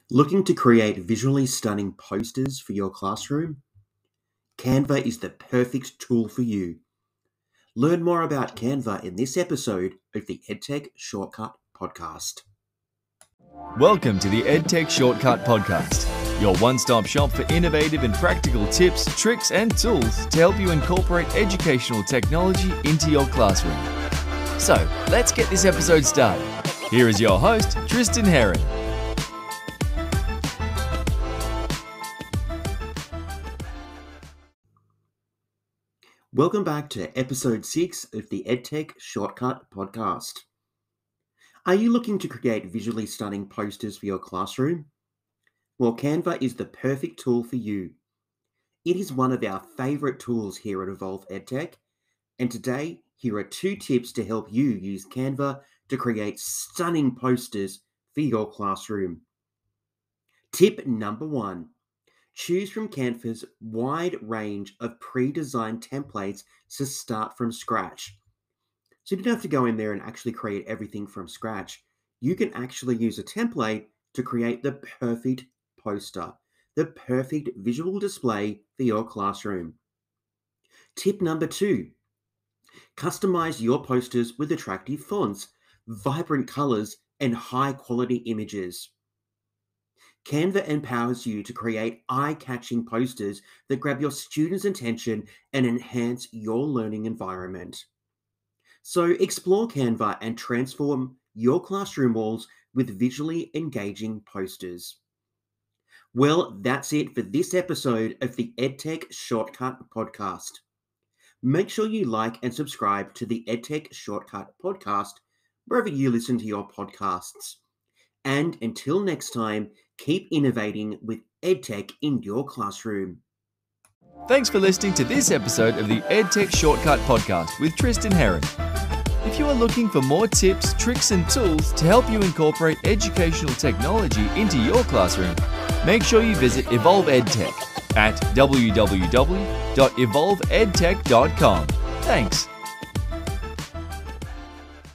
Looking to create visually stunning posters for your classroom? Canva is the perfect tool for you. Learn more about Canva in this episode of the EdTech Shortcut Podcast. Welcome to the EdTech Shortcut Podcast, your one-stop shop for innovative and practical tips, tricks, and tools to help you incorporate educational technology into your classroom. So, let's get this episode started. Here is your host, Tristan Herron. Welcome back to episode 6 of the EdTech Shortcut Podcast. Are you looking to create visually stunning posters for your classroom? Well, Canva is the perfect tool for you. It is one of our favorite tools here at Evolve EdTech, and today here are 2 tips to help you use Canva to create stunning posters for your classroom. Tip number 1. Choose from Canva's wide range of pre-designed templates to start from scratch. So you don't have to go in there and actually create everything from scratch. You can actually use a template to create the perfect poster, the perfect visual display for your classroom. Tip number 2. Customize your posters with attractive fonts, vibrant colors, and high-quality images. Canva empowers you to create eye-catching posters that grab your students' attention and enhance your learning environment. So explore Canva and transform your classroom walls with visually engaging posters. Well, that's it for this episode of the EdTech Shortcut Podcast. Make sure you like and subscribe to the EdTech Shortcut Podcast wherever you listen to your podcasts. And until next time, keep innovating with EdTech in your classroom. Thanks for listening to this episode of the EdTech Shortcut Podcast with Tristan Herron. If you are looking for more tips, tricks, and tools to help you incorporate educational technology into your classroom, make sure you visit Evolve EdTech at www.evolveedtech.com. Thanks.